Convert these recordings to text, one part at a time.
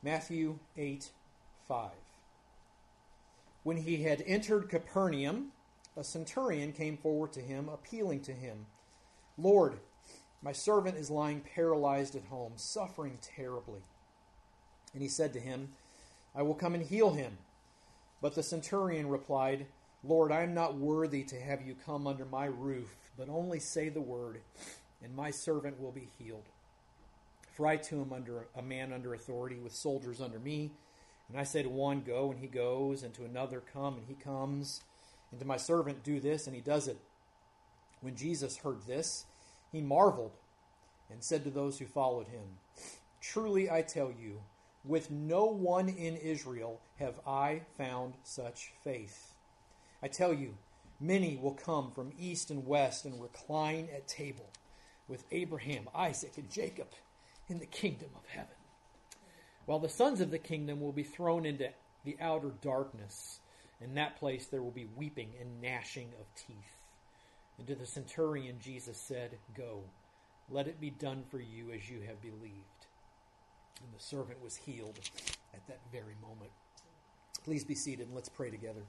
Matthew 8:5. When he had entered Capernaum, a centurion came forward to him, appealing to him, "Lord, my servant is lying paralyzed at home, suffering terribly." And he said to him, "I will come and heal him." But the centurion replied, "Lord, I am not worthy to have you come under my roof, but only say the word, and my servant will be healed. For I too am a man under authority, with soldiers under me. And I say to one, 'Go,' and he goes, and to another, 'Come,' and he comes. And to my servant, 'Do this,' and he does it." When Jesus heard this, he marveled and said to those who followed him, "Truly I tell you, with no one in Israel have I found such faith. I tell you, many will come from east and west and recline at table with Abraham, Isaac, and Jacob in the kingdom of heaven. While the sons of the kingdom will be thrown into the outer darkness. In that place there will be weeping and gnashing of teeth." And to the centurion Jesus said, "Go, let it be done for you as you have believed." And the servant was healed at that very moment. Please be seated and let's pray together.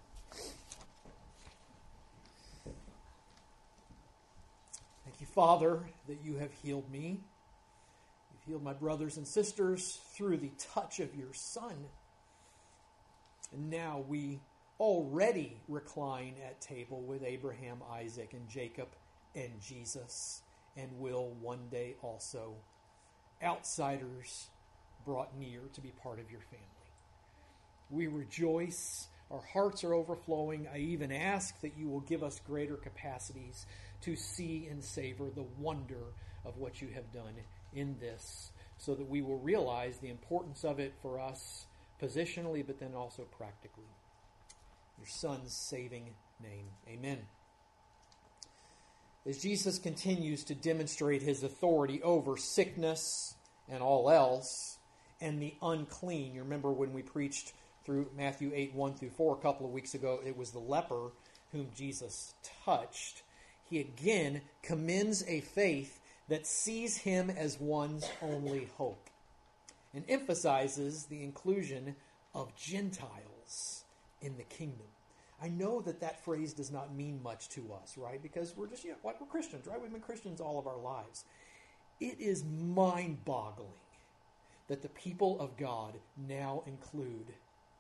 Thank you, Father, that you have healed me. You've healed my brothers and sisters through the touch of your Son. And now we already recline at table with Abraham, Isaac, and Jacob, and Jesus, and will one day also. Outsiders brought near to be part of your family. We rejoice. Our hearts are overflowing. I even ask that you will give us greater capacities to see and savor the wonder of what you have done in this, so that we will realize the importance of it for us positionally, but then also practically. Your Son's saving name. Amen. As Jesus continues to demonstrate his authority over sickness and all else, and the unclean. You remember when we preached through Matthew 8:1-4 a couple of weeks ago, it was the leper whom Jesus touched. He again commends a faith that sees him as one's only hope, and emphasizes the inclusion of Gentiles in the kingdom. I know that phrase does not mean much to us, right? Because we're just, we're Christians, right? We've been Christians all of our lives. It is mind-boggling that the people of God now include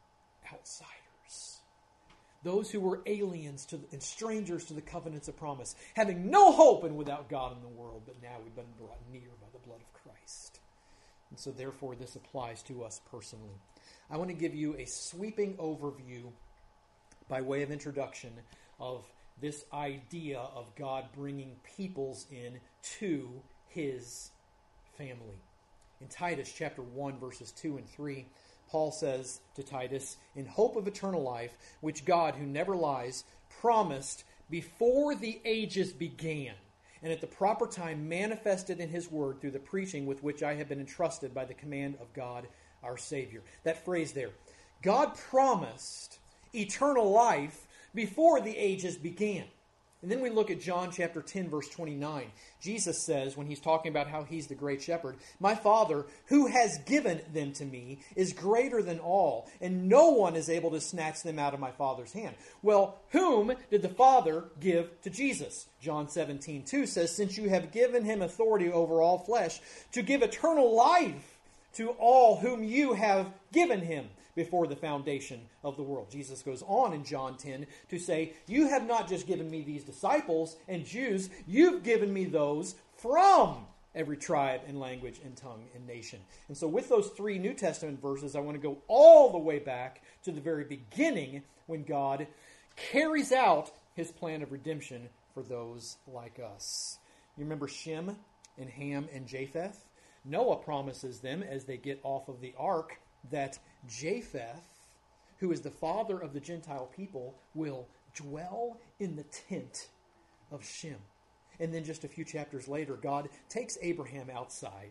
outsiders. Those who were aliens and strangers to the covenants of promise, having no hope and without God in the world, but now we've been brought near by the blood of Christ. And so therefore this applies to us personally. I want to give you a sweeping overview by way of introduction of this idea of God bringing peoples in to his family. In Titus chapter 1, verses 2 and 3, Paul says to Titus, "In hope of eternal life, which God, who never lies, promised before the ages began, and at the proper time manifested in his word through the preaching with which I have been entrusted by the command of God our Savior." That phrase there, God promised eternal life before the ages began. And then we look at John chapter 10, verse 29. Jesus says, when he's talking about how he's the great shepherd, "My Father, who has given them to me, is greater than all, and no one is able to snatch them out of my Father's hand." Well, whom did the Father give to Jesus? John 17:2 says, "Since you have given him authority over all flesh, to give eternal life to all whom you have given him before the foundation of the world." Jesus goes on in John 10 to say, "You have not just given me these disciples and Jews, you've given me those from every tribe and language and tongue and nation." And so with those three New Testament verses, I want to go all the way back to the very beginning when God carries out his plan of redemption for those like us. You remember Shem and Ham and Japheth? Noah promises them as they get off of the ark that Japheth, who is the father of the Gentile people, will dwell in the tent of Shem. And then just a few chapters later, God takes Abraham outside.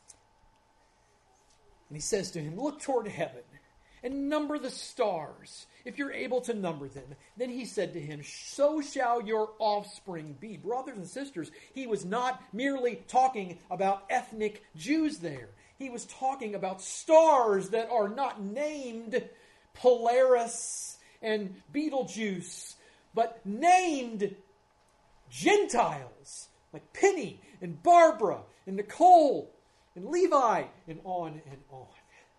And he says to him, "Look toward heaven and number the stars, if you're able to number them." Then he said to him, "So shall your offspring be." Brothers and sisters, he was not merely talking about ethnic Jews there. He was talking about stars that are not named Polaris and Betelgeuse, but named Gentiles, like Penny and Barbara and Nicole and Levi, and on and on.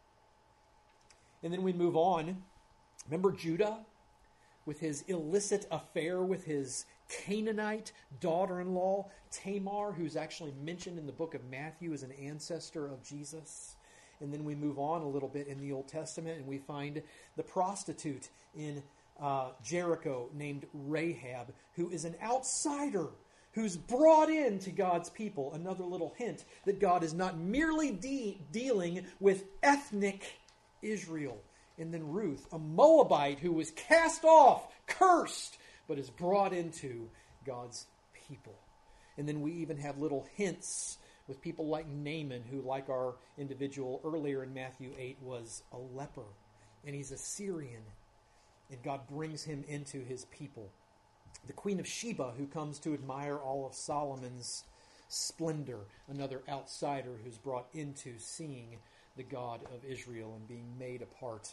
And then we move on. Remember Judah with his illicit affair with his Canaanite daughter-in-law, Tamar, who's actually mentioned in the book of Matthew as an ancestor of Jesus. And then we move on a little bit in the Old Testament, and we find the prostitute in Jericho named Rahab, who is an outsider who's brought into God's people. Another little hint that God is not merely dealing with ethnic Israel. And then Ruth, a Moabite who was cast off, cursed, but is brought into God's people. And then we even have little hints with people like Naaman, who, like our individual earlier in Matthew 8, was a leper. And he's a Syrian. And God brings him into his people. The Queen of Sheba, who comes to admire all of Solomon's splendor. Another outsider who's brought into seeing the God of Israel and being made a part,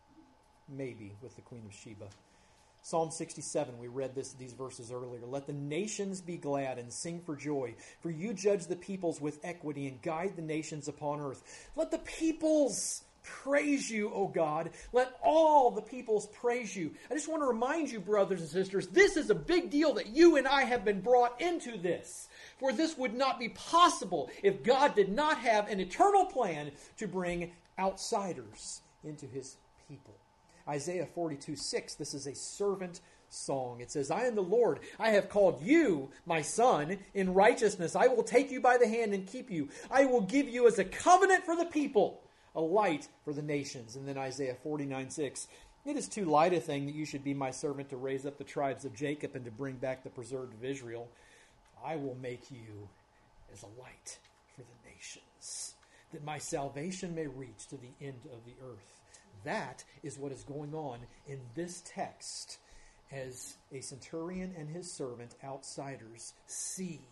maybe, with the Queen of Sheba. Psalm 67, we read these verses earlier. Let the nations be glad and sing for joy, for you judge the peoples with equity and guide the nations upon earth. Let the peoples praise you, O God. Let all the peoples praise you. I just want to remind you, brothers and sisters, this is a big deal that you and I have been brought into this. For this would not be possible if God did not have an eternal plan to bring outsiders into his people. Isaiah 42:6, this is a servant song. It says, I am the Lord. I have called you, my son, in righteousness. I will take you by the hand and keep you. I will give you as a covenant for the people, a light for the nations. And then Isaiah 49:6, it is too light a thing that you should be my servant to raise up the tribes of Jacob and to bring back the preserved of Israel. I will make you as a light for the nations, that my salvation may reach to the end of the earth. That is what is going on in this text as a centurion and his servant, outsiders, see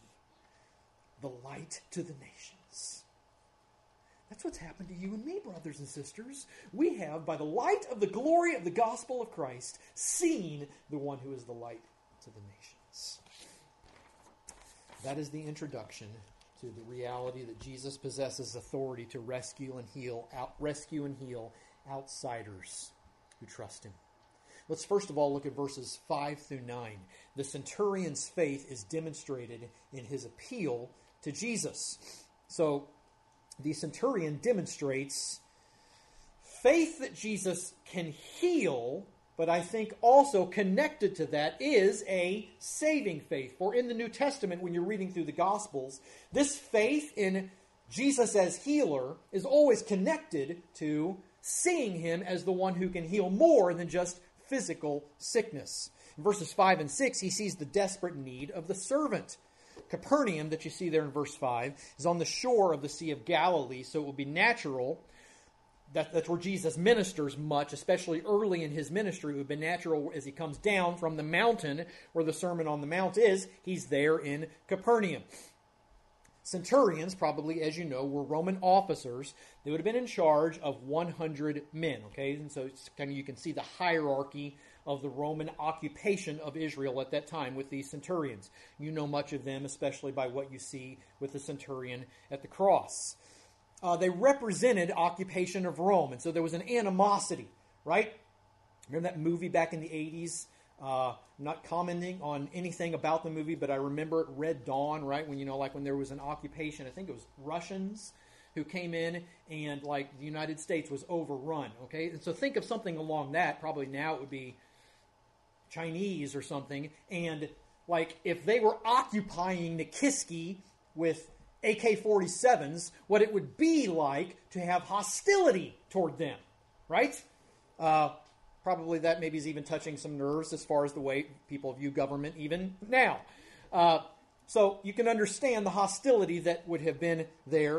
the light to the nations. That's what's happened to you and me, brothers and sisters. We have, by the light of the glory of the gospel of Christ, seen the one who is the light to the nations. That is the introduction to the reality that Jesus possesses authority to rescue and heal outsiders who trust him. Let's first of all look at verses 5 through 9. The centurion's faith is demonstrated in his appeal to Jesus. So the centurion demonstrates faith that Jesus can heal, but I think also connected to that is a saving faith. For in the New Testament, when you're reading through the Gospels, this faith in Jesus as healer is always connected to seeing him as the one who can heal more than just physical sickness. In verses 5 and 6, he sees the desperate need of the servant. Capernaum, that you see there in verse 5, is on the shore of the Sea of Galilee, so it would be natural, that's where Jesus ministers much, especially early in his ministry. It would be natural as he comes down from the mountain where the Sermon on the Mount is, he's there in Capernaum. Centurions, probably, as you know, were Roman officers. They would have been in charge of 100 men, okay? And so it's kind of, you can see the hierarchy of the Roman occupation of Israel at that time with these centurions. You know much of them, especially by what you see with the centurion at the cross. They represented occupation of Rome, and so there was an animosity, right? Remember that movie back in the 80s? I'm not commenting on anything about the movie, but I remember Red Dawn, right? When, when there was an occupation, I think it was Russians who came in and, the United States was overrun, okay? And so think of something along that. Probably now it would be Chinese or something. And, if they were occupying Nikiski with AK-47s, what it would be like to have hostility toward them, right? Probably that maybe is even touching some nerves as far as the way people view government even now. So you can understand the hostility that would have been there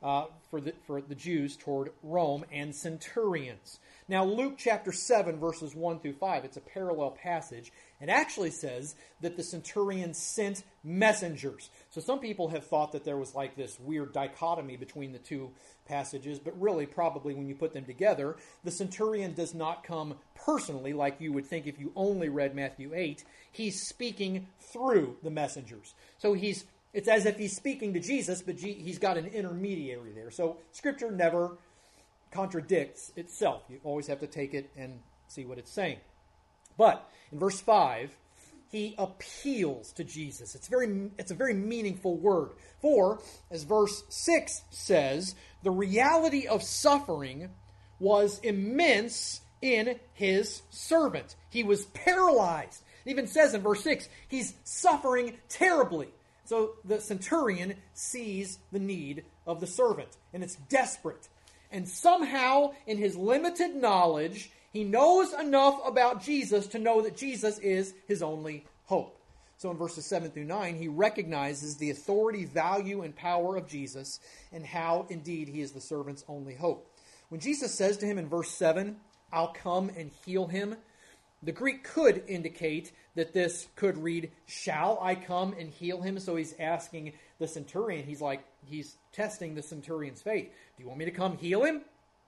for the Jews toward Rome and centurions. Now, Luke chapter 7, verses 1 through 5, it's a parallel passage. It actually says that the centurion sent messengers. So some people have thought that there was like this weird dichotomy between the two passages, but really, probably when you put them together, the centurion does not come personally like you would think if you only read Matthew 8. He's speaking through the messengers. So it's as if he's speaking to Jesus, but he's got an intermediary there. So Scripture never contradicts itself. You always have to take it and see what it's saying. But in verse 5, he appeals to Jesus. It's a very meaningful word. For, as verse 6 says, the reality of suffering was immense in his servant. He was paralyzed. It even says in verse 6, he's suffering terribly. So the centurion sees the need of the servant, and it's desperate. And somehow, in his limited knowledge, he knows enough about Jesus to know that Jesus is his only hope. So in verses 7 through 9, he recognizes the authority, value, and power of Jesus, and how, indeed, he is the servant's only hope. When Jesus says to him in verse 7, "I'll come and heal him," the Greek could indicate that this could read, "Shall I come and heal him?" So he's asking the centurion, he's testing the centurion's faith. Do you want me to come heal him?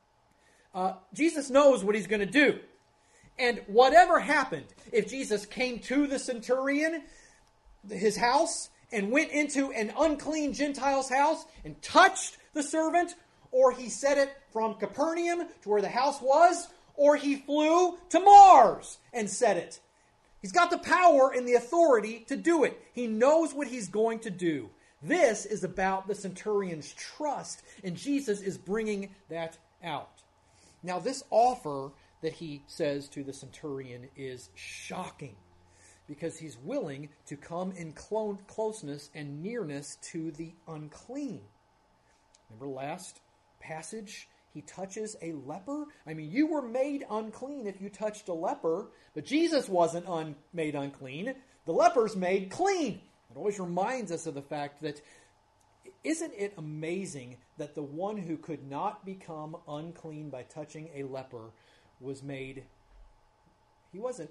Jesus knows what he's going to do. And whatever happened, if Jesus came to the centurion, his house, and went into an unclean Gentile's house and touched the servant, or he said it from Capernaum to where the house was, or he flew to Mars and said it. He's got the power and the authority to do it. He knows what he's going to do. This is about the centurion's trust, and Jesus is bringing that out. Now, this offer that he says to the centurion is shocking, because he's willing to come in closeness and nearness to the unclean. Remember last passage? He touches a leper. I mean, you were made unclean if you touched a leper, but Jesus wasn't made unclean. The leper's made clean. It always reminds us of the fact that, isn't it amazing that the one who could not become unclean by touching a leper was made, he wasn't,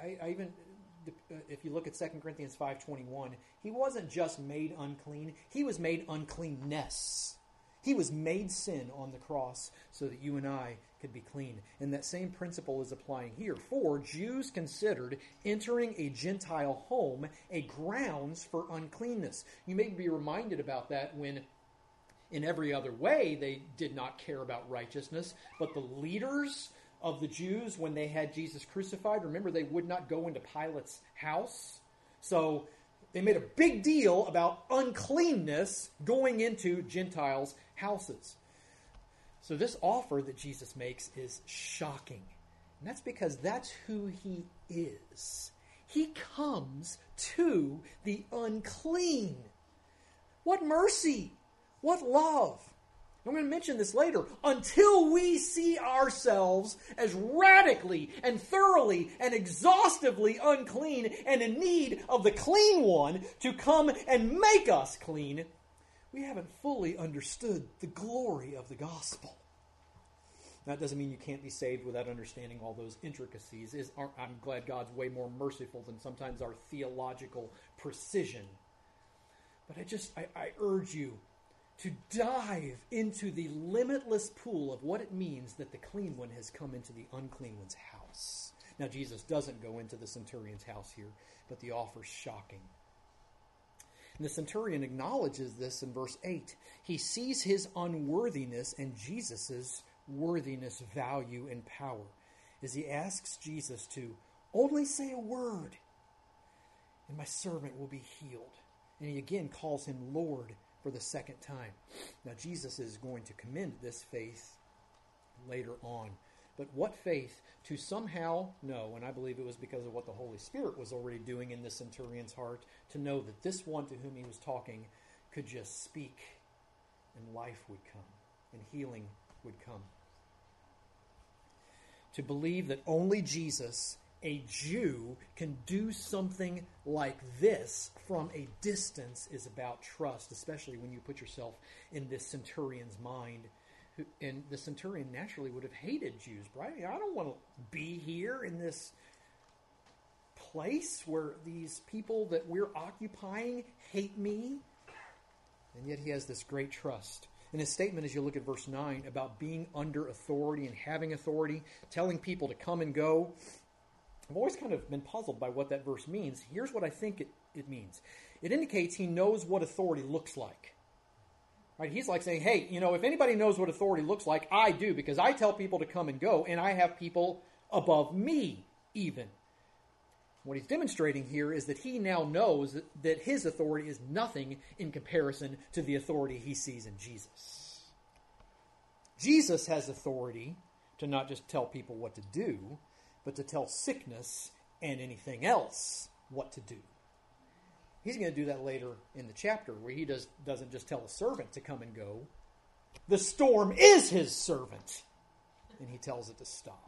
if you look at 2 Corinthians 5:21, he wasn't just made unclean, he was made uncleanness. He was made sin on the cross so that you and I could be clean. And that same principle is applying here. For Jews considered entering a Gentile home a grounds for uncleanness. You may be reminded about that when, in every other way, they did not care about righteousness. But the leaders of the Jews, when they had Jesus crucified, remember, they would not go into Pilate's house. So they made a big deal about uncleanness going into Gentiles' houses. So this offer that Jesus makes is shocking. And that's because that's who he is. He comes to the unclean. What mercy! What love! I'm going to mention this later. Until we see ourselves as radically and thoroughly and exhaustively unclean and in need of the clean one to come and make us clean, we haven't fully understood the glory of the gospel. That doesn't mean you can't be saved without understanding all those intricacies. I'm glad God's way more merciful than sometimes our theological precision. But I urge you to dive into the limitless pool of what it means that the clean one has come into the unclean one's house. Now, Jesus doesn't go into the centurion's house here, but the offer's shocking. And the centurion acknowledges this in verse 8. He sees his unworthiness and Jesus' worthiness, value, and power as he asks Jesus to only say a word, and my servant will be healed. And he again calls him Lord for the second time. Now, Jesus is going to commend this faith later on. But what faith to somehow know, and I believe it was because of what the Holy Spirit was already doing in the centurion's heart, to know that this one to whom he was talking could just speak, and life would come, and healing would come. To believe that only Jesus a Jew can do something like this from a distance is about trust, especially when you put yourself in this centurion's mind. And the centurion naturally would have hated Jews, right? I don't want to be here in this place where these people that we're occupying hate me. And yet he has this great trust. In his statement, as you look at verse 9, about being under authority and having authority, telling people to come and go, I've always kind of been puzzled by what that verse means. Here's what I think it means. It indicates he knows what authority looks like. Right? He's like saying, hey, if anybody knows what authority looks like, I do, because I tell people to come and go, and I have people above me even. What he's demonstrating here is that he now knows that his authority is nothing in comparison to the authority he sees in Jesus. Jesus has authority to not just tell people what to do, but to tell sickness and anything else what to do. He's going to do that later in the chapter, where he doesn't just tell a servant to come and go. The storm is his servant, and he tells it to stop.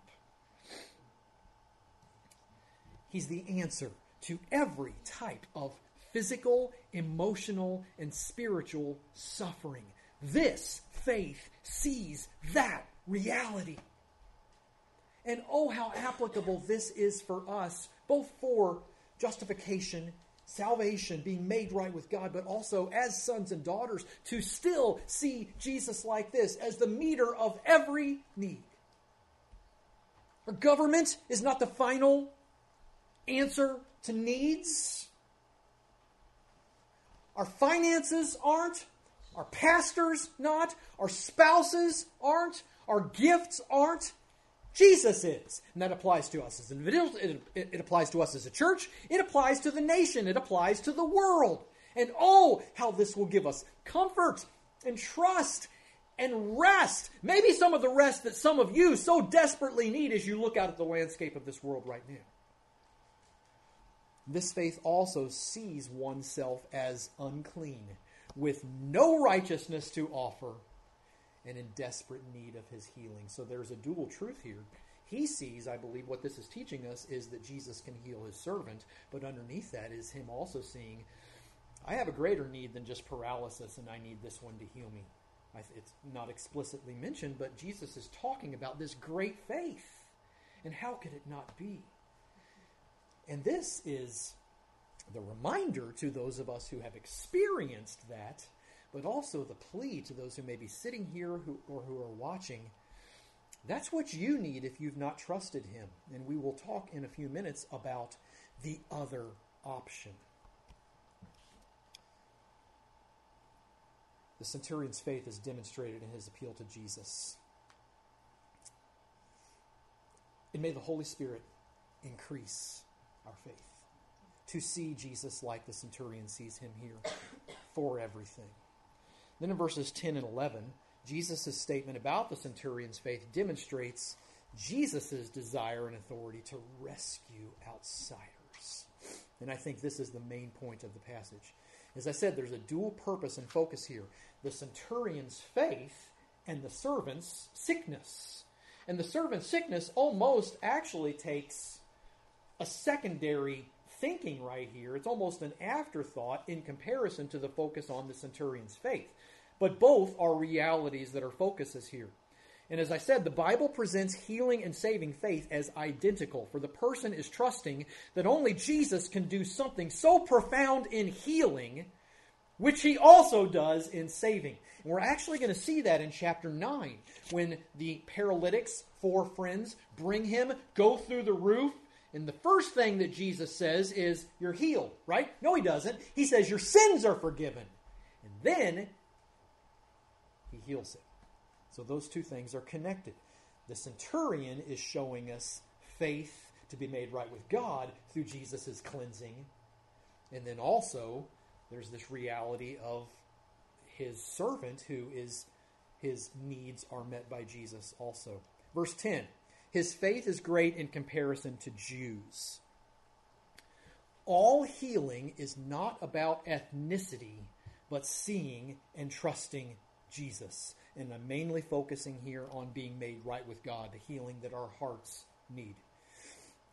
He's the answer to every type of physical, emotional, and spiritual suffering. This faith sees that reality. And oh, how applicable this is for us, both for justification, salvation, being made right with God, but also as sons and daughters to still see Jesus like this as the meter of every need. Our government is not the final answer to needs. Our finances aren't. Our pastors not. Our spouses aren't. Our gifts aren't. Jesus is. And that applies to us as individuals. It applies to us as a church. It applies to the nation. It applies to the world. And oh, how this will give us comfort and trust and rest. Maybe some of the rest that some of you so desperately need as you look out at the landscape of this world right now. This faith also sees oneself as unclean, with no righteousness to offer, and in desperate need of his healing. So there's a dual truth here. He sees, I believe, what this is teaching us is that Jesus can heal his servant, but underneath that is him also seeing, I have a greater need than just paralysis, and I need this one to heal me. It's not explicitly mentioned, but Jesus is talking about this great faith. And how could it not be? And this is the reminder to those of us who have experienced that, but also the plea to those who may be sitting here or who are watching. That's what you need if you've not trusted him. And we will talk in a few minutes about the other option. The centurion's faith is demonstrated in his appeal to Jesus. And may the Holy Spirit increase our faith to see Jesus like the centurion sees him here for everything. Then in verses 10 and 11, Jesus' statement about the centurion's faith demonstrates Jesus' desire and authority to rescue outsiders. And I think this is the main point of the passage. As I said, there's a dual purpose and focus here. The centurion's faith and the servant's sickness. And the servant's sickness almost actually takes a secondary thinking right here. It's almost an afterthought in comparison to the focus on the centurion's faith. But both are realities that are focuses here. And as I said, the Bible presents healing and saving faith as identical, for the person is trusting that only Jesus can do something so profound in healing, which he also does in saving. And we're actually going to see that in chapter 9, when the paralytic's 4 friends bring him, go through the roof, and the first thing that Jesus says is, you're healed, right? No, he doesn't. He says, your sins are forgiven. And then he heals him. So those two things are connected. The centurion is showing us faith to be made right with God through Jesus' cleansing. And then also, there's this reality of his servant his needs are met by Jesus also. Verse 10, his faith is great in comparison to Jews. All healing is not about ethnicity, but seeing and trusting Jesus. And I'm mainly focusing here on being made right with God, the healing that our hearts need.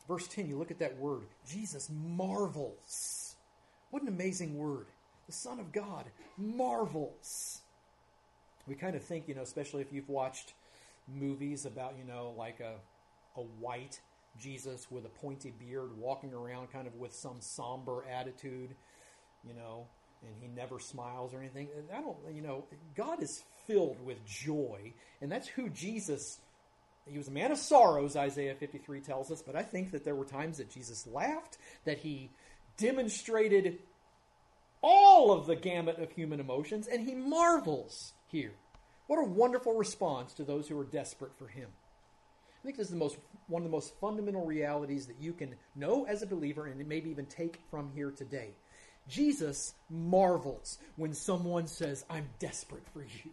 Verse 10, you look at that word. Jesus marvels. What an amazing word. The Son of God marvels. We kind of think, especially if you've watched movies about, like a white Jesus with a pointy beard walking around kind of with some somber attitude, and he never smiles or anything. God is filled with joy, and that's who Jesus, he was a man of sorrows, Isaiah 53 tells us, but I think that there were times that Jesus laughed, that he demonstrated all of the gamut of human emotions, and he marvels here. What a wonderful response to those who are desperate for him. I think this is one of the most fundamental realities that you can know as a believer and maybe even take from here today. Jesus marvels when someone says, I'm desperate for you.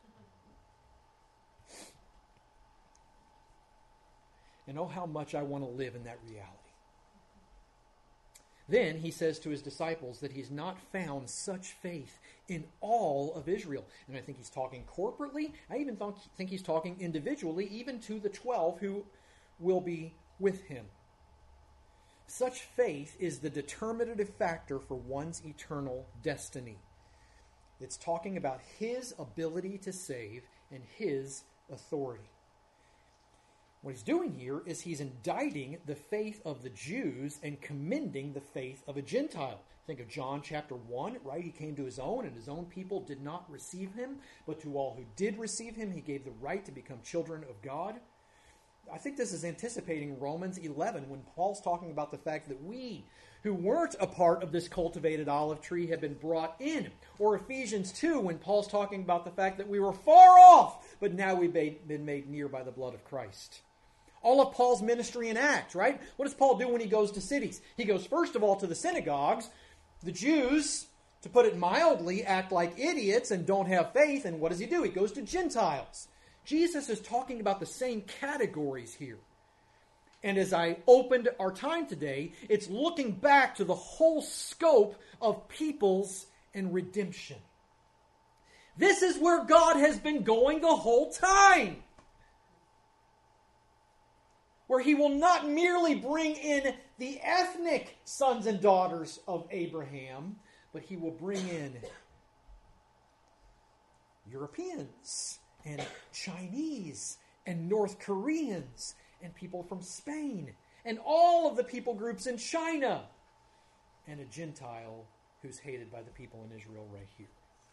And oh, how much I want to live in that reality. Then he says to his disciples that he's not found such faith in all of Israel. And I think he's talking corporately. I even think he's talking individually, even to the 12 who will be with him. Such faith is the determinative factor for one's eternal destiny. It's talking about his ability to save and his authority. What he's doing here is he's indicting the faith of the Jews and commending the faith of a Gentile. Think of John chapter 1, right? He came to his own, and his own people did not receive him. But to all who did receive him, he gave the right to become children of God. I think this is anticipating Romans 11 when Paul's talking about the fact that we who weren't a part of this cultivated olive tree have been brought in. Or Ephesians 2 when Paul's talking about the fact that we were far off, but now we've been made near by the blood of Christ. All of Paul's ministry in Acts, right? What does Paul do when he goes to cities? He goes, first of all, to the synagogues. The Jews, to put it mildly, act like idiots and don't have faith. And what does he do? He goes to Gentiles. Jesus is talking about the same categories here. And as I opened our time today, it's looking back to the whole scope of peoples and redemption. This is where God has been going the whole time. Where he will not merely bring in the ethnic sons and daughters of Abraham, but he will bring in Europeans and Chinese and North Koreans and people from Spain and all of the people groups in China and a Gentile who's hated by the people in Israel right here.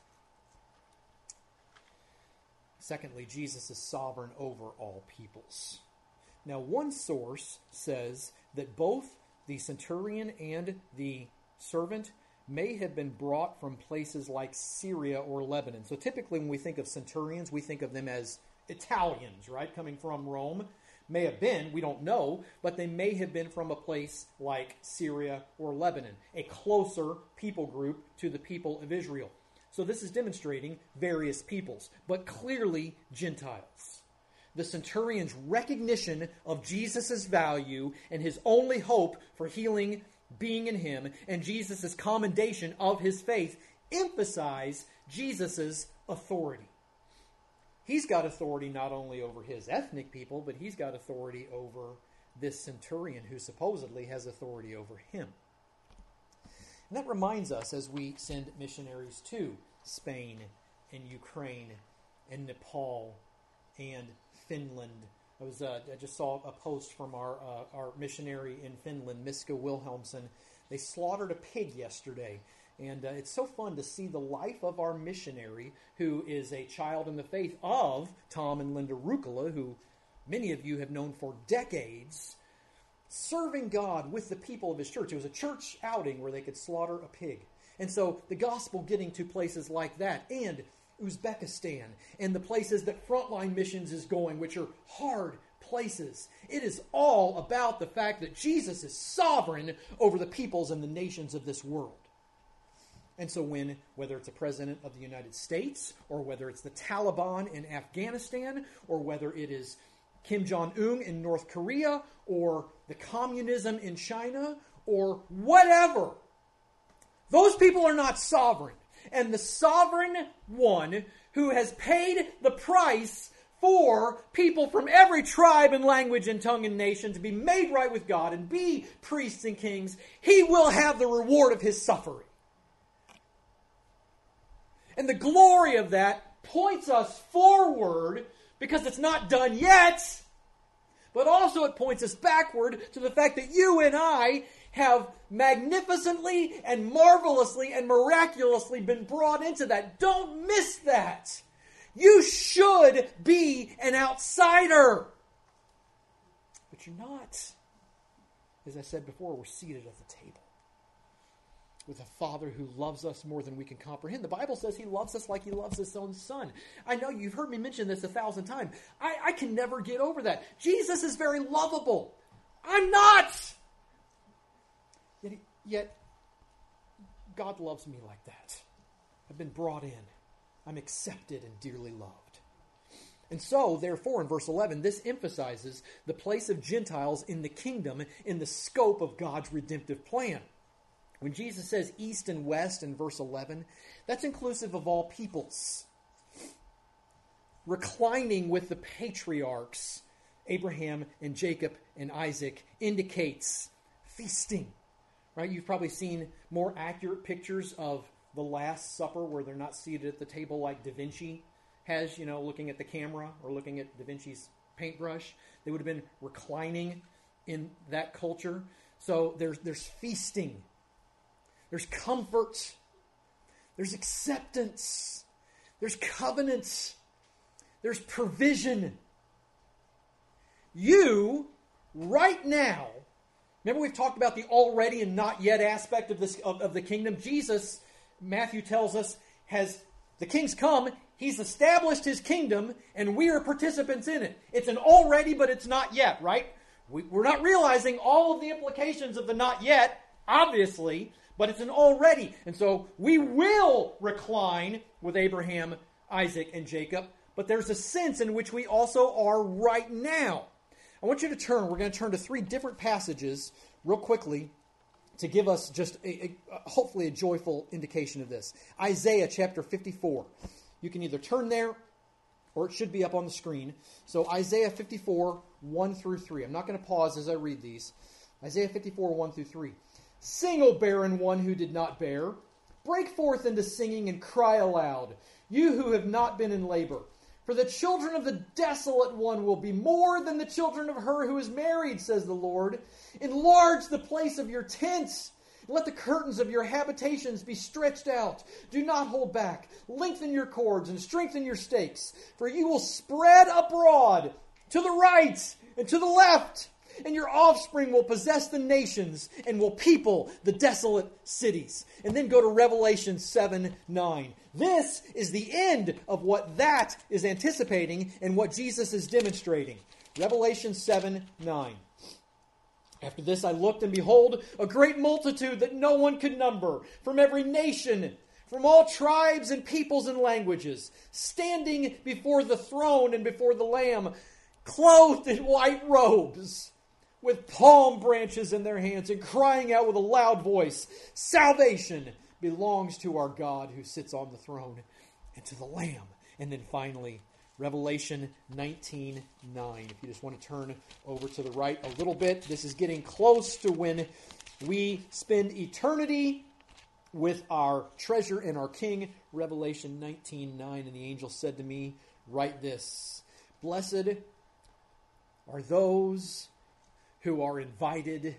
Secondly, Jesus is sovereign over all peoples. Now, one source says that both the centurion and the servant may have been brought from places like Syria or Lebanon. So typically when we think of centurions, we think of them as Italians, right, coming from Rome. May have been, we don't know, but they may have been from a place like Syria or Lebanon, a closer people group to the people of Israel. So this is demonstrating various peoples, but clearly Gentiles. The centurion's recognition of Jesus' value and his only hope for healing being in him, and Jesus' commendation of his faith, emphasize Jesus' authority. He's got authority not only over his ethnic people, but he's got authority over this centurion who supposedly has authority over him. And that reminds us as we send missionaries to Spain and Ukraine and Nepal and Finland. I just saw a post from our missionary in Finland, Miska Wilhelmsen. They slaughtered a pig yesterday. And it's so fun to see the life of our missionary, who is a child in the faith of Tom and Linda Rukala, who many of you have known for decades, serving God with the people of his church. It was a church outing where they could slaughter a pig. And so the gospel getting to places like that, and Uzbekistan, and the places that Frontline Missions is going, which are hard places. It is all about the fact that Jesus is sovereign over the peoples and the nations of this world. And so whether it's a president of the United States, or whether it's the Taliban in Afghanistan, or whether it is Kim Jong-un in North Korea, or the communism in China, or whatever, those people are not sovereign. And the sovereign one who has paid the price for people from every tribe and language and tongue and nation to be made right with God and be priests and kings, he will have the reward of his suffering. And the glory of that points us forward, because it's not done yet, but also it points us backward to the fact that you and I have magnificently and marvelously and miraculously been brought into that. Don't miss that. You should be an outsider. But you're not. As I said before, we're seated at the table with a Father who loves us more than we can comprehend. The Bible says he loves us like he loves his own Son. I know you've heard me mention this 1,000 times. I can never get over that. Jesus is very lovable. I'm not. Yet God loves me like that. I've been brought in. I'm accepted and dearly loved. And so, therefore, in verse 11, this emphasizes the place of Gentiles in the kingdom in the scope of God's redemptive plan. When Jesus says east and west in verse 11, that's inclusive of all peoples. Reclining with the patriarchs, Abraham and Jacob and Isaac, indicates feasting. Right? You've probably seen more accurate pictures of the Last Supper where they're not seated at the table like Da Vinci has, looking at the camera or looking at Da Vinci's paintbrush. They would have been reclining in that culture. So there's feasting. There's comfort. There's acceptance. There's covenant. There's provision. You, right now, remember we've talked about the already and not yet aspect of this of the kingdom. Jesus, Matthew tells us, has the king's come. He's established his kingdom, and we are participants in it. It's an already, but it's not yet, right? We're not realizing all of the implications of the not yet, obviously, but it's an already. And so we will recline with Abraham, Isaac, and Jacob, but there's a sense in which we also are right now. I want you to turn. We're going to turn to 3 different passages real quickly to give us just hopefully a joyful indication of this. Isaiah chapter 54. You can either turn there or it should be up on the screen. So Isaiah 54, 1 through 3. I'm not going to pause as I read these. Isaiah 54, 1 through 3. Sing, O barren one who did not bear. Break forth into singing and cry aloud, you who have not been in labor. For the children of the desolate one will be more than the children of her who is married, says the Lord. Enlarge the place of your tents. Let the curtains of your habitations be stretched out. Do not hold back. Lengthen your cords and strengthen your stakes. For you will spread abroad to the right and to the left. And your offspring will possess the nations and will people the desolate cities. And then go to Revelation 7:9. This is the end of what that is anticipating and what Jesus is demonstrating. Revelation 7:9. After this I looked, and behold, a great multitude that no one could number, from every nation, from all tribes and peoples and languages, standing before the throne and before the Lamb, clothed in white robes, with palm branches in their hands, and crying out with a loud voice, salvation belongs to our God who sits on the throne and to the Lamb. And then finally, Revelation 19:9. If you just want to turn over to the right a little bit, this is getting close to when we spend eternity with our treasure and our King. Revelation 19:9. And the angel said to me, write this, blessed are those who are invited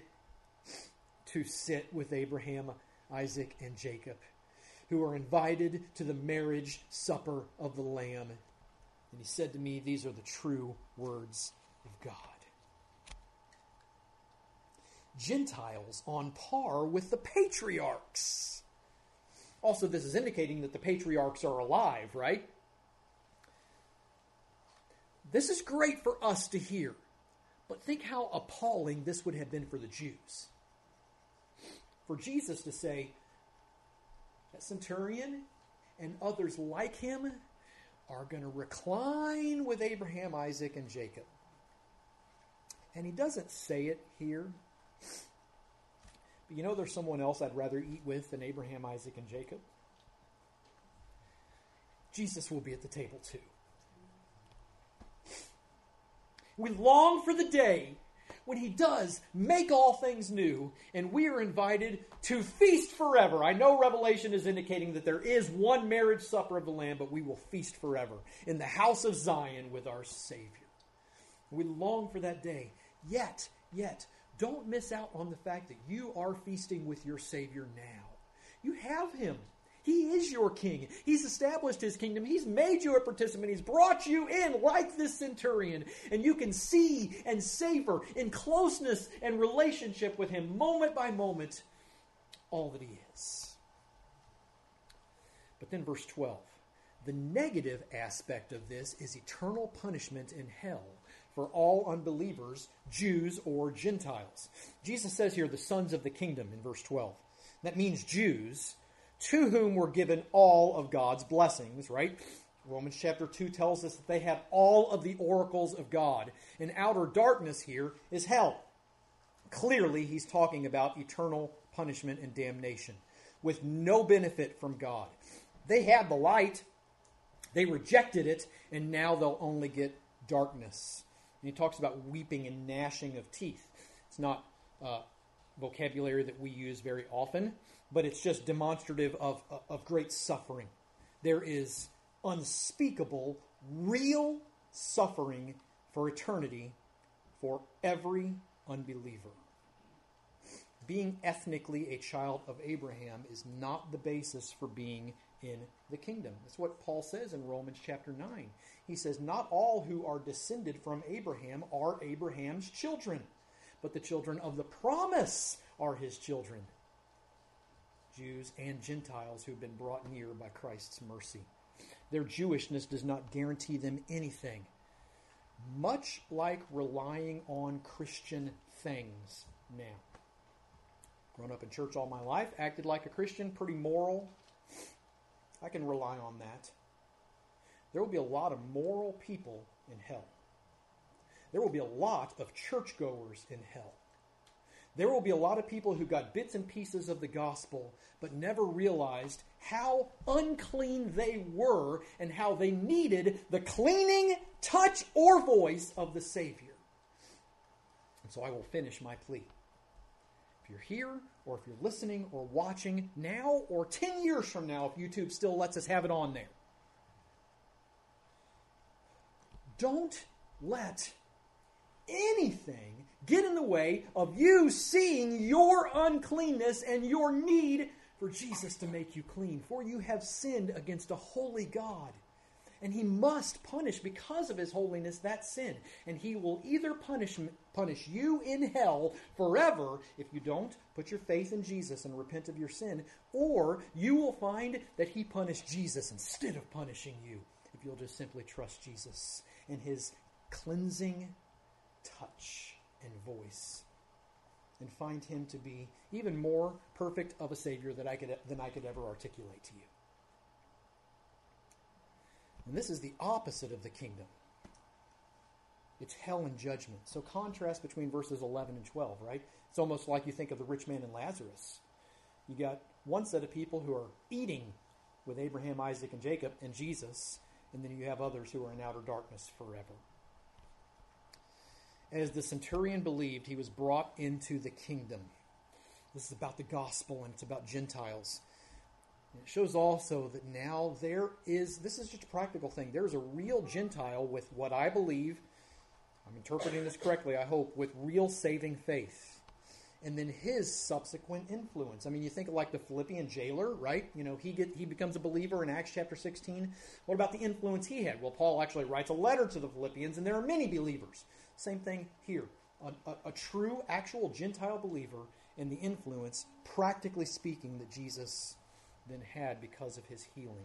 to sit with Abraham, Isaac, and Jacob, who are invited to the marriage supper of the Lamb. And he said to me, these are the true words of God. Gentiles on par with the patriarchs. Also, this is indicating that the patriarchs are alive, right? This is great for us to hear. But think how appalling this would have been for the Jews. For Jesus to say, that centurion and others like him are going to recline with Abraham, Isaac, and Jacob. And he doesn't say it here. But there's someone else I'd rather eat with than Abraham, Isaac, and Jacob. Jesus will be at the table too. We long for the day when he does make all things new, and we are invited to feast forever. I know Revelation is indicating that there is one marriage supper of the Lamb, but we will feast forever in the house of Zion with our Savior. We long for that day. Yet, don't miss out on the fact that you are feasting with your Savior now. You have him. He is your king. He's established his kingdom. He's made you a participant. He's brought you in like this centurion. And you can see and savor in closeness and relationship with him moment by moment all that he is. But then verse 12. The negative aspect of this is eternal punishment in hell for all unbelievers, Jews or Gentiles. Jesus says here, the sons of the kingdom in verse 12. That means Jews, to whom were given all of God's blessings, right? Romans chapter 2 tells us that they have all of the oracles of God. And outer darkness here is hell. Clearly, he's talking about eternal punishment and damnation with no benefit from God. They had the light, they rejected it, and now they'll only get darkness. And he talks about weeping and gnashing of teeth. It's not vocabulary that we use very often, but it's just demonstrative of great suffering. There is unspeakable, real suffering for eternity for every unbeliever. Being ethnically a child of Abraham is not the basis for being in the kingdom. That's what Paul says in Romans chapter 9. He says, not all who are descended from Abraham are Abraham's children, but the children of the promise are his children, Jews and Gentiles who've been brought near by Christ's mercy. Their Jewishness does not guarantee them anything. Much like relying on Christian things now. Grown up in church all my life, acted like a Christian, pretty moral. I can rely on that. There will be a lot of moral people in hell. There will be a lot of churchgoers in hell. There will be a lot of people who got bits and pieces of the gospel but never realized how unclean they were and how they needed the cleaning touch or voice of the Savior. And so I will finish my plea. If you're here or if you're listening or watching now or 10 years from now, if YouTube still lets us have it on there, don't let anything get in the way of you seeing your uncleanness and your need for Jesus to make you clean. For you have sinned against a holy God. And he must punish, because of his holiness, that sin. And he will either punish you in hell forever if you don't put your faith in Jesus and repent of your sin, or you will find that he punished Jesus instead of punishing you if you'll just simply trust Jesus and his cleansing touch and voice, and find him to be even more perfect of a Savior than I could ever articulate to you. And this is the opposite of the kingdom. It's hell and judgment. So contrast between verses 11 and 12, right? It's almost like you think of the rich man and Lazarus. You got one set of people who are eating with Abraham, Isaac, and Jacob, and Jesus, and then you have others who are in outer darkness forever. As the centurion believed, he was brought into the kingdom. This is about the gospel, and it's about Gentiles. And it shows also that now this is just a practical thing, there's a real Gentile with what I believe, I'm interpreting this correctly, I hope, with real saving faith. And then his subsequent influence. I mean, you think of like the Philippian jailer, right? You know, he becomes a believer in Acts chapter 16. What about the influence he had? Well, Paul actually writes a letter to the Philippians, and there are many believers. Same thing here. A true, actual Gentile believer in the influence, practically speaking, that Jesus then had because of his healing.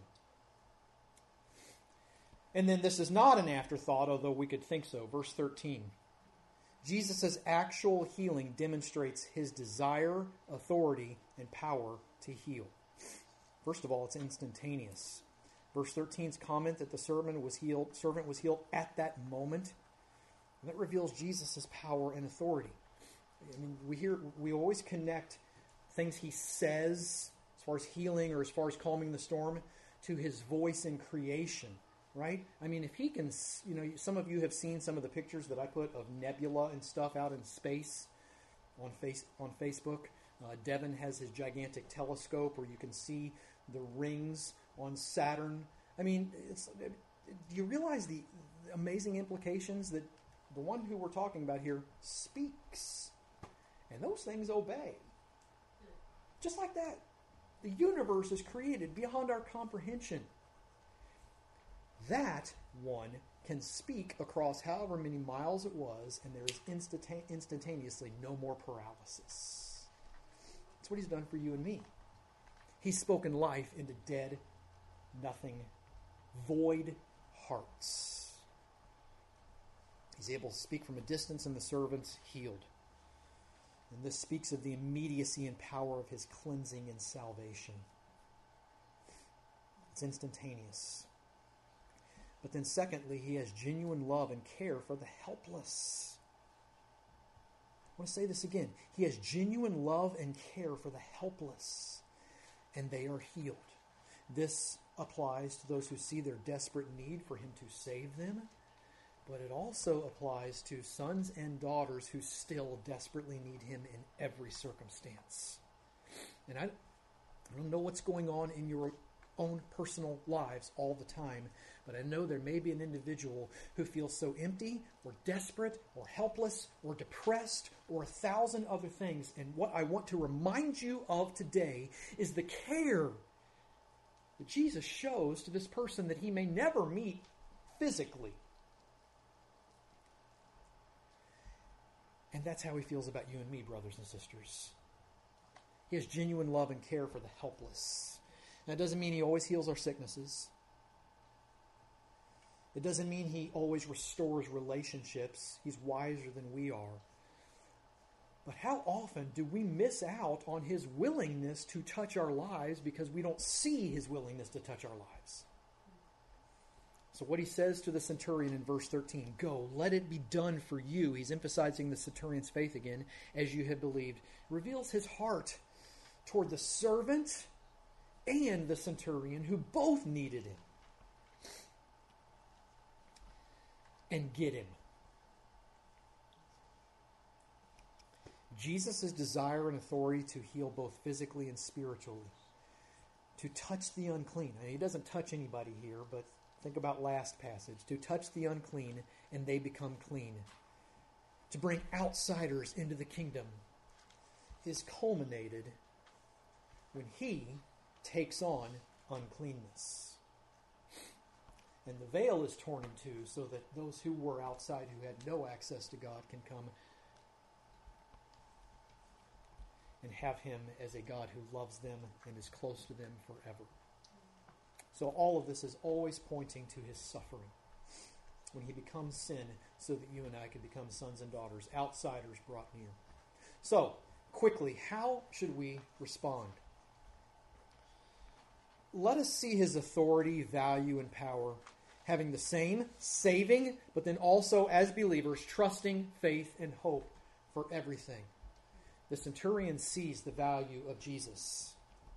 And then this is not an afterthought, although we could think so. Verse 13. Jesus' actual healing demonstrates his desire, authority, and power to heal. First of all, it's instantaneous. Verse 13's comment that the servant was healed at that moment. And that reveals Jesus' power and authority. I mean, we always connect things he says, as far as healing or as far as calming the storm, to his voice in creation. right? I mean, if he can, some of you have seen some of the pictures that I put of nebula and stuff out in space on Facebook. Devin has his gigantic telescope where you can see the rings on Saturn. I mean, do you realize the amazing implications that the one who we're talking about here speaks, and those things obey? Just like that. The universe is created beyond our comprehension. That one can speak across however many miles it was, and there is instantaneously no more paralysis. That's what he's done for you and me. He's spoken life into dead, nothing, void hearts. He's able to speak from a distance, and the servant's healed. And this speaks of the immediacy and power of his cleansing and salvation. It's instantaneous. But then secondly, he has genuine love and care for the helpless. I want to say this again. He has genuine love and care for the helpless, and they are healed. This applies to those who see their desperate need for him to save them, but it also applies to sons and daughters who still desperately need him in every circumstance. And I don't know what's going on in your own personal lives all the time, but I know there may be an individual who feels so empty or desperate or helpless or depressed or 1,000 other things. And what I want to remind you of today is the care that Jesus shows to this person that he may never meet physically. And that's how he feels about you and me, brothers and sisters. He has genuine love and care for the helpless. Now, it doesn't mean he always heals our sicknesses. It doesn't mean he always restores relationships. He's wiser than we are. But how often do we miss out on his willingness to touch our lives because we don't see his willingness to touch our lives? So what he says to the centurion in verse 13, go, let it be done for you. He's emphasizing the centurion's faith again, as you have believed. Reveals his heart toward the servant and the centurion who both needed him. And get him. Jesus' desire and authority to heal both physically and spiritually. To touch the unclean. Now, he doesn't touch anybody here, but think about last passage. To touch the unclean and they become clean. To bring outsiders into the kingdom is culminated when he takes on uncleanness. And the veil is torn in two so that those who were outside, who had no access to God, can come and have him as a God who loves them and is close to them forever. So all of this is always pointing to his suffering when he becomes sin so that you and I can become sons and daughters, outsiders brought near. So, quickly, how should we respond? Let us see his authority, value, and power having the same saving, but then also as believers, trusting, faith, and hope for everything. The centurion sees the value of Jesus.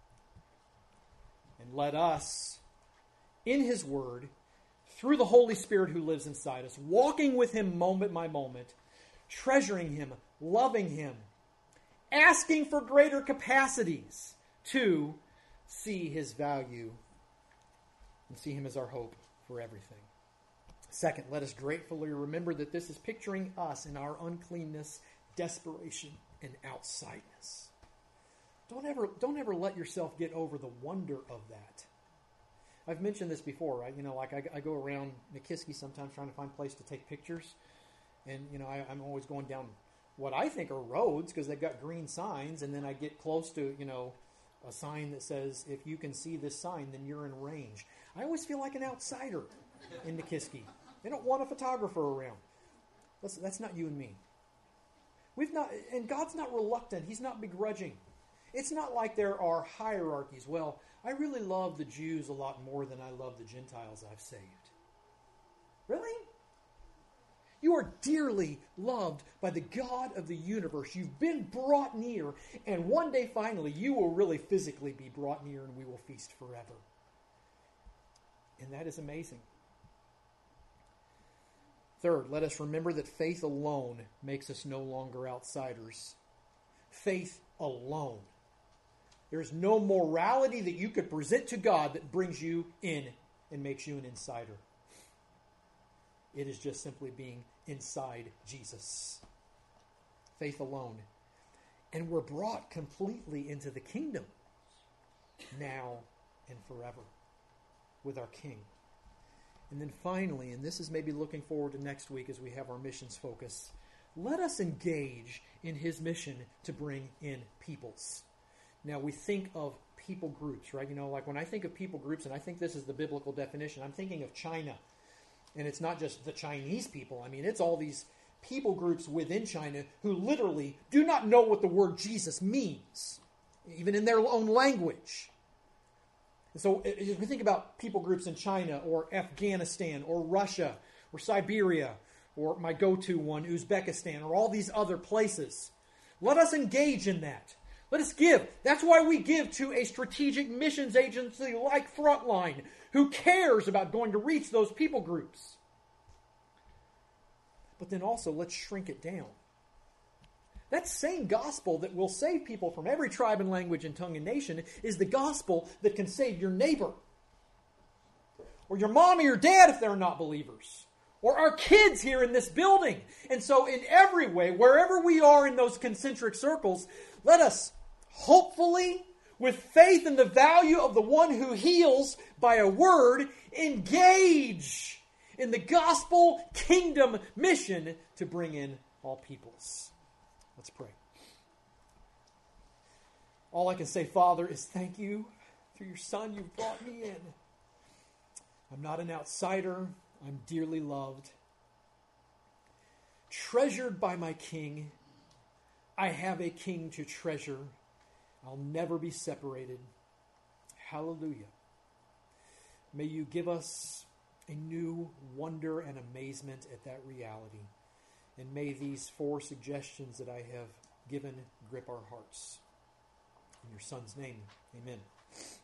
And let us, in his word, through the Holy Spirit who lives inside us, walking with him moment by moment, treasuring him, loving him, asking for greater capacities to see his value and see him as our hope for everything. Second, let us gratefully remember that this is picturing us in our uncleanness, desperation, and outsideness. Don't ever let yourself get over the wonder of that. I've mentioned this before, right? I go around McKiskey sometimes trying to find a place to take pictures. And, I'm always going down what I think are roads because they've got green signs. And then I get close to, a sign that says, if you can see this sign, then you're in range. I always feel like an outsider in McKiskey. They don't want a photographer around. That's not you and me. And God's not reluctant. He's not begrudging. It's not like there are hierarchies. Well, I really love the Jews a lot more than I love the Gentiles I've saved. Really? You are dearly loved by the God of the universe. You've been brought near, and one day finally you will really physically be brought near and we will feast forever. And that is amazing. Third, let us remember that faith alone makes us no longer outsiders. Faith alone. There's no morality that you could present to God that brings you in and makes you an insider. It is just simply being inside Jesus. Faith alone. And we're brought completely into the kingdom now and forever with our King. And then finally, and this is maybe looking forward to next week as we have our missions focus, let us engage in his mission to bring in peoples. Now, we think of people groups, right? You know, like when I think of people groups, and I think this is the biblical definition, I'm thinking of China. And it's not just the Chinese people. I mean, it's all these people groups within China who literally do not know what the word Jesus means, even in their own language. So if we think about people groups in China or Afghanistan or Russia or Siberia or my go-to one, Uzbekistan, or all these other places, let us engage in that. Let us give. That's why we give to a strategic missions agency like Frontline, who cares about going to reach those people groups. But then also, let's shrink it down. That same gospel that will save people from every tribe and language and tongue and nation is the gospel that can save your neighbor, or your mom or your dad if they're not believers, or our kids here in this building. And so in every way, wherever we are in those concentric circles, let us hopefully, with faith in the value of the one who heals by a word, engage in the gospel kingdom mission to bring in all peoples. Let's pray. All I can say, Father, is thank you. Through your Son, you've brought me in. I'm not an outsider. I'm dearly loved. Treasured by my King. I have a King to treasure. I'll never be separated. Hallelujah. May you give us a new wonder and amazement at that reality. And may these 4 suggestions that I have given grip our hearts. In your Son's name, amen.